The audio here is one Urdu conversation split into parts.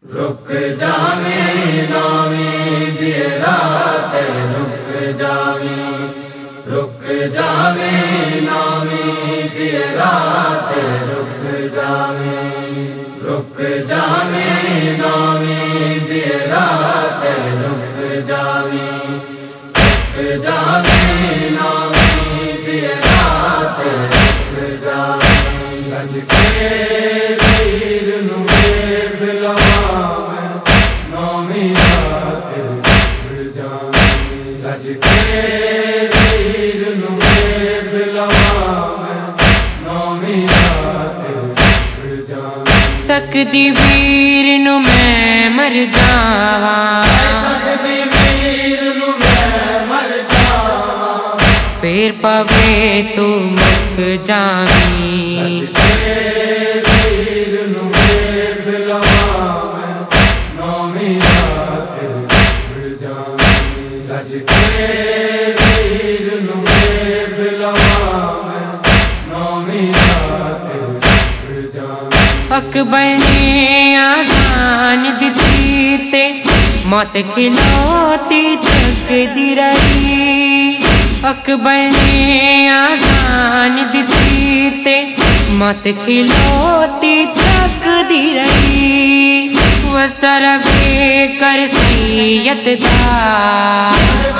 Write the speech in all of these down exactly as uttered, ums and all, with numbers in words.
رک جاویں نویں دی رات رک جاویں رک جاویں نویں دی رات رک جاویں رک جاویں نویں دی رات رک جاویں رک جاویں نویں دی رات رک جاویں گج کے ویر نو ویکھ لواں نویں رات رک جاویں گج کے ویر نو ویکھ لواں نویں رات رک جاویں تقدیر نو میں مر جاواں تقدیر نو میں مر جاواں پھر پوے تو مک جاویں ویر نو ویکھ لواں نویں رات رک جاویں گج کے ویر نو ویکھ لواں نویں رات رک جاویں اکبر نے آسان دتی تے موت کھلوتی تقدیر آئی اکبر نے آسان دتی تے موت کھلوتی تقدیر آئی وسطہ رہے کر سید دا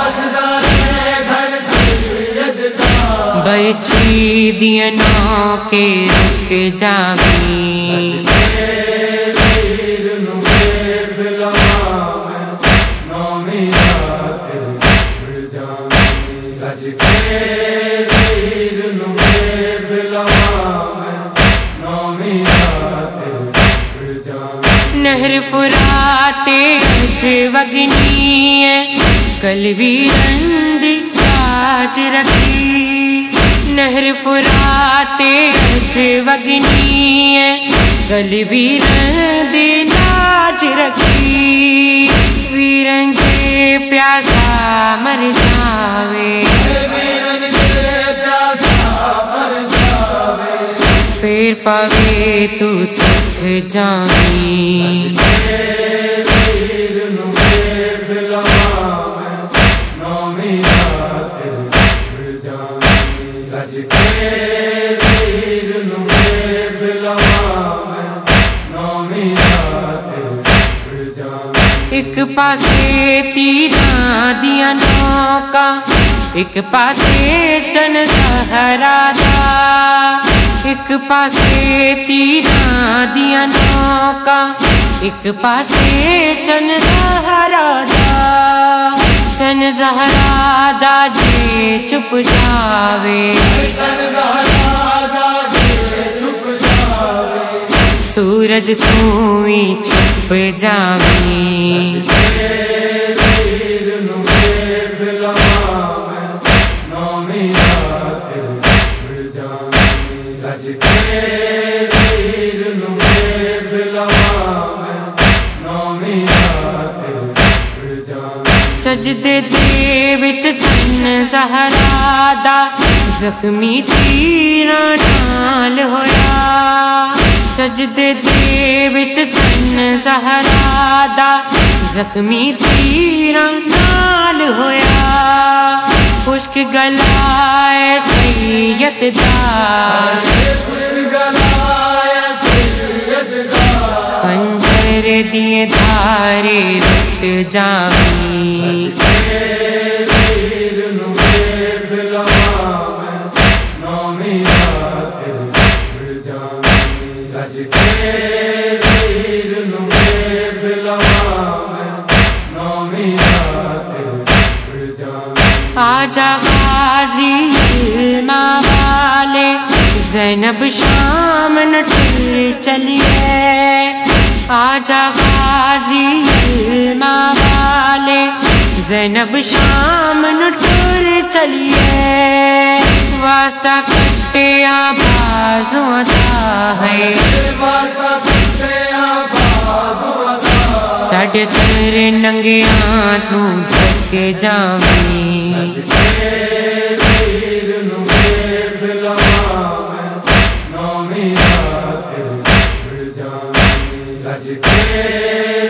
بچی دیا نو کے رک جاویں ویر نو ویکھ لواں نویں رات رک جاویں گج کے ویر نو ویکھ لواں نویں رات رک جاویں نہر فرات اج وگنی ہے کلوی رند تاج رکھی نہر فرات اج وگنی ہے کلوی رند تاج رکھی ویرن جے پیاسا مر جاوے پھر پاوے تو سکھ جاویں ویر نو ویکھ لواں نویں رات رک جاویں گج کے ویر نو ویکھ لواں نویں رات رک جاویں ایک پاسے تیراں دیاں نوکاں ایک پاسے چن سہرا دا ایک پاسے تیراں دیاں نوکاں ایک پاسے چن سہرا دا چن زہرا دا جے چپ جاوے سورج تو ہی چھپ جاویں ویر نو ویکھ لواں نویں رات رک جاویں گج کے ویر نو ویکھ لواں نویں رات رک جاویں سجدے دے وچ چن زہرا دا زخمی تیراں نال ہویا سجدے دے وچ چن زہرا دا زخمی تیراں نال ہویا خشک گلا اے سید دا خنجر دیے دھارے رک جاویں ویر نو ویکھ لواں نویں رات رک جاویں گج کے ویر نو ویکھ لواں نویں رات رک جاویں آجا غازی علما والے زینب شام نٹل چلیے آجا غازی علما والے زینب شام نٹل چلیے واسطہ کٹیا بازوں دا ہے ساڈے سر ننگیاں تو ڈھک جاویں ویر نو ویکھ لواں نویں رات رک جاویں گج کے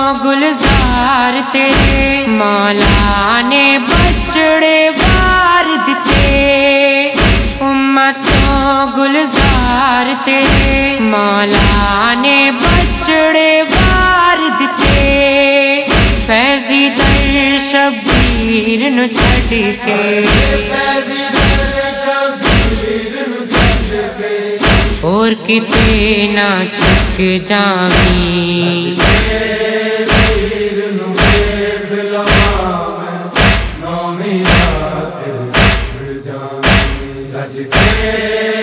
گلزار تیرے مولا نے بچڑے وار دتے، امتوں گلزار تیرے مولا نے بچڑے وار دتے، فیضی در شبیر نو چھڈ کے اور کتے نہ چک جاویں، رج کے